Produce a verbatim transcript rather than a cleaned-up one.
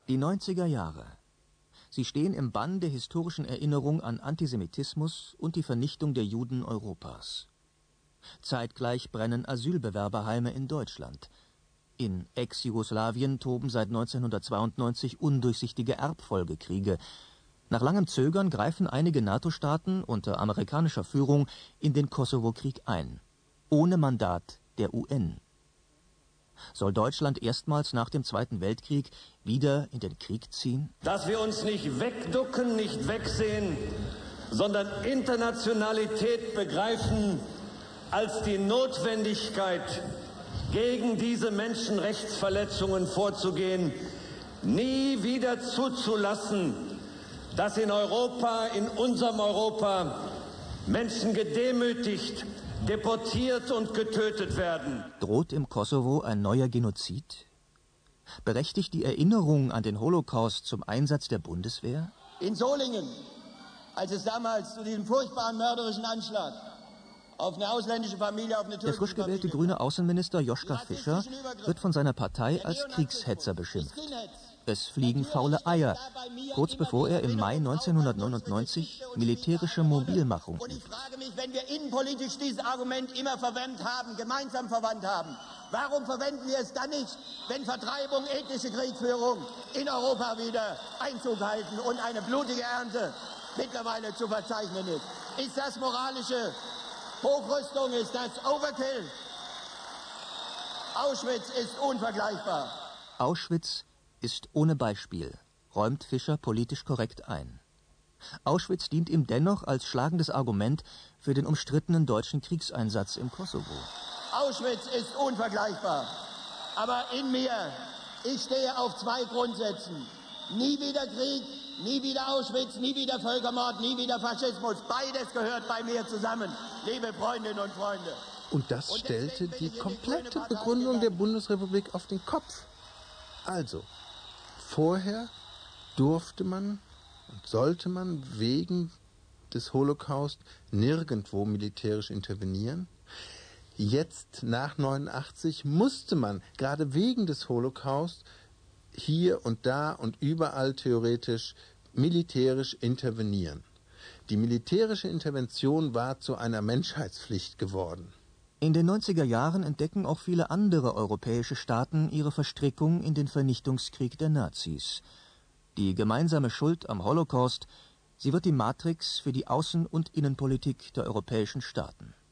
Die neunziger Jahre. Sie stehen im Bann der historischen Erinnerung an Antisemitismus und die Vernichtung der Juden Europas. Zeitgleich brennen Asylbewerberheime in Deutschland. In Ex-Jugoslawien toben seit neunzehnhundertzweiundneunzig undurchsichtige Erbfolgekriege. Nach langem Zögern greifen einige NATO-Staaten unter amerikanischer Führung in den Kosovo-Krieg ein. Ohne Mandat der U N. Soll Deutschland erstmals nach dem Zweiten Weltkrieg wieder in den Krieg ziehen? Dass wir uns nicht wegducken, nicht wegsehen, sondern Internationalität begreifen als die Notwendigkeit, gegen diese Menschenrechtsverletzungen vorzugehen, nie wieder zuzulassen, dass in Europa, in unserem Europa, Menschen gedemütigt, deportiert und getötet werden. Droht im Kosovo ein neuer Genozid? Berechtigt die Erinnerung an den Holocaust zum Einsatz der Bundeswehr? In Solingen, als es damals zu diesem furchtbaren mörderischen Anschlag auf eine ausländische Familie, auf eine türkische Der frisch gewählte grüne Außenminister Joschka Fischer wird von seiner Partei als Kriegshetzer beschimpft. Es fliegen faule Eier, kurz bevor er im Mai neunzehnhundertneunundneunzig militärische Mobilmachung übt. Und ich frage mich, wenn wir innenpolitisch dieses Argument immer verwendet haben, gemeinsam verwandt haben, warum verwenden wir es dann nicht, wenn Vertreibung, ethnische Kriegführung in Europa wieder Einzug halten und eine blutige Ernte mittlerweile zu verzeichnen ist? Ist das moralische Hochrüstung? Ist das Overkill? Auschwitz ist unvergleichbar. Auschwitz ist ohne Beispiel, räumt Fischer politisch korrekt ein. Auschwitz dient ihm dennoch als schlagendes Argument für den umstrittenen deutschen Kriegseinsatz im Kosovo. Auschwitz ist unvergleichbar. Aber in mir, ich stehe auf zwei Grundsätzen. Nie wieder Krieg, nie wieder Auschwitz, nie wieder Völkermord, nie wieder Faschismus. Beides gehört bei mir zusammen, liebe Freundinnen und Freunde. Und das stellte die komplette Begründung der Bundesrepublik auf den Kopf. Also, vorher durfte man und sollte man wegen des Holocaust nirgendwo militärisch intervenieren. Jetzt, nach neunundachtzig, musste man gerade wegen des Holocaust hier und da und überall theoretisch militärisch intervenieren. Die militärische Intervention war zu einer Menschheitspflicht geworden. In den neunziger Jahren entdecken auch viele andere europäische Staaten ihre Verstrickung in den Vernichtungskrieg der Nazis. Die gemeinsame Schuld am Holocaust, sie wird die Matrix für die Außen- und Innenpolitik der europäischen Staaten.